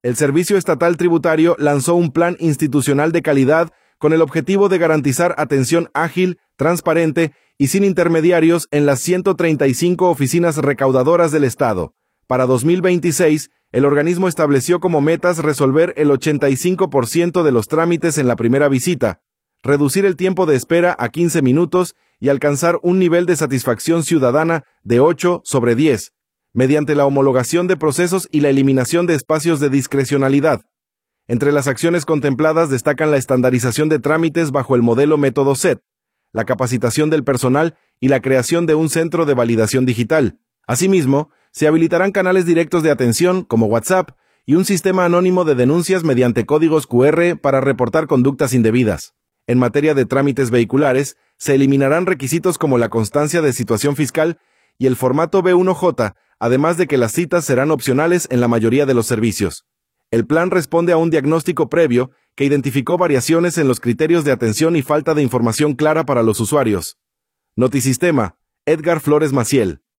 El Servicio Estatal Tributario lanzó un plan institucional de calidad con el objetivo de garantizar atención ágil, transparente y sin intermediarios en las 135 oficinas recaudadoras del Estado. Para 2026, el organismo estableció como metas resolver el 85% de los trámites en la primera visita, reducir el tiempo de espera a 15 minutos y alcanzar un nivel de satisfacción ciudadana de 8 sobre 10, mediante la homologación de procesos y la eliminación de espacios de discrecionalidad. Entre las acciones contempladas destacan la estandarización de trámites bajo el modelo método SET, la capacitación del personal y la creación de un centro de validación digital. Asimismo, se habilitarán canales directos de atención como WhatsApp y un sistema anónimo de denuncias mediante códigos QR para reportar conductas indebidas. En materia de trámites vehiculares, se eliminarán requisitos como la constancia de situación fiscal y el formato B1J, además de que las citas serán opcionales en la mayoría de los servicios. El plan responde a un diagnóstico previo que identificó variaciones en los criterios de atención y falta de información clara para los usuarios. Notisistema, Edgar Flores Maciel.